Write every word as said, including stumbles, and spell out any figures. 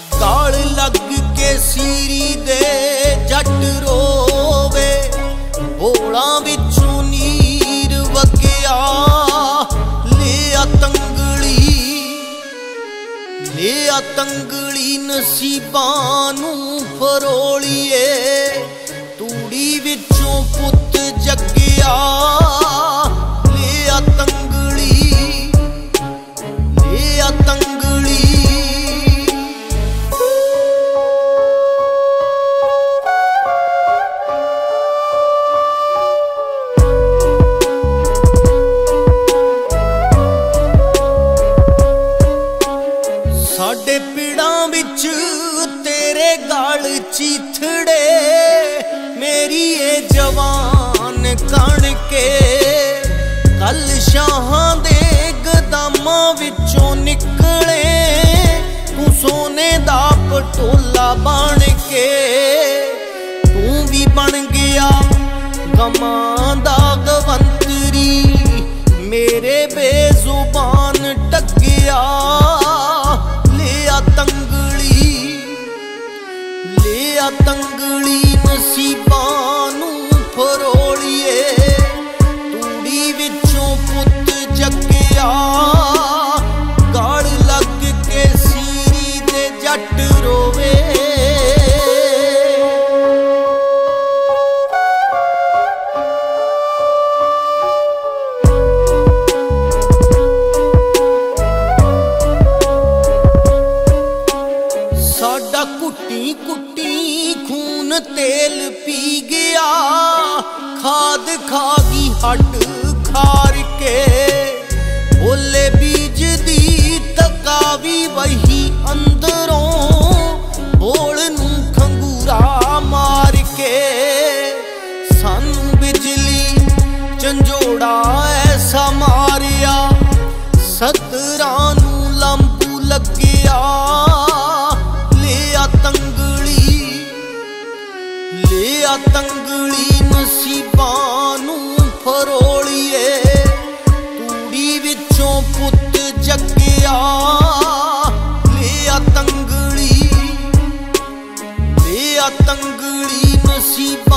गाल लग के सीरी दे जट रोवे, बोला विचों नीर वगया लिया तंगली, लिया तंगली नसीबां नूं फरोलिए, तूड़ी विचों पुत जगया लिया तंगली, लिया तंगली। साडे पिड़ां विच तेरे गाल चीथड़े, मेरी ये जवान कण के कल शाहां दे गदामां विचों निकले, तू सोने दा पटोला बन के, तू भी बन गया गमां दा गवंतरी, मेरे बेजुबान टकिया लिया तंगली, लिया तंगली नसीबां नूं फरोलिए, तूड़ी विचों पुत जगया गाल लग के सीरी दे जट रोवे। साडा कुट्टी कुट्टी खून तेल पी गया, खाद खा गई हड्ड खार के, बोले बीज दी तकावी वही अंदरों, बोल नूं खंगूरा मार के, सानू बिजली झंझोड़ा ऐसा मारिया, सतरां नूं लंबू लग्या लिया तंगली, लिया तंगली नसीबां नूं फरोलिए, तूड़ी विचों पुत जगया लिया तंगली, लिया तंगली नसीबां